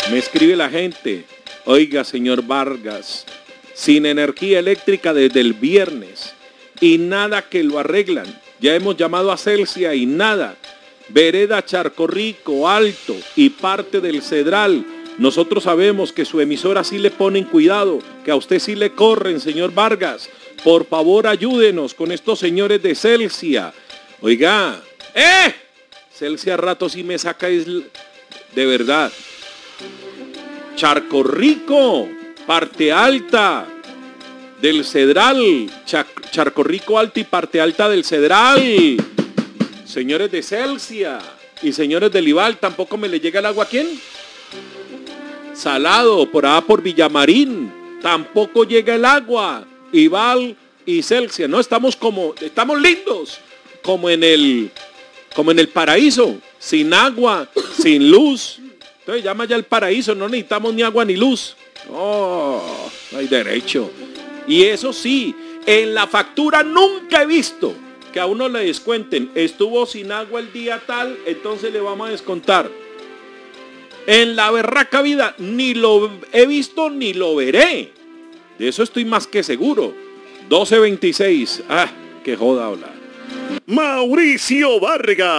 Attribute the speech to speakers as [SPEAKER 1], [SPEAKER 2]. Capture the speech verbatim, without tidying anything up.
[SPEAKER 1] Me escribe la gente, oiga, señor Vargas, sin energía eléctrica desde el viernes y nada que lo arreglan. Ya hemos llamado a Celsia y nada. Vereda Charcorrico, Alto y parte del Cedral. Nosotros sabemos que su emisora sí le ponen cuidado, que a usted sí le corren, señor Vargas. Por favor, ayúdenos con estos señores de Celsia. Oiga, ¡eh! Celsia a rato sí me saca, es de verdad. Charcorrico, parte alta del Cedral. Char Charcorrico Alto y parte alta del Cedral. Señores de Celsia y señores del Ibal, ¿tampoco me le llega el agua a quién? Salado, por allá por Villamarín, tampoco llega el agua. Ibal y Celsia, no, estamos como, estamos lindos, como en el, como en el paraíso, sin agua, sin luz. Entonces llama ya el paraíso, no necesitamos ni agua ni luz. Oh, no hay derecho. Y eso sí, en la factura nunca he visto que a uno le descuenten, estuvo sin agua el día tal, entonces le vamos a descontar. En la berraca vida ni lo he visto ni lo veré. De eso estoy más que seguro. doce veintiséis. Ah, qué joda hablar.
[SPEAKER 2] Mauricio Vargas.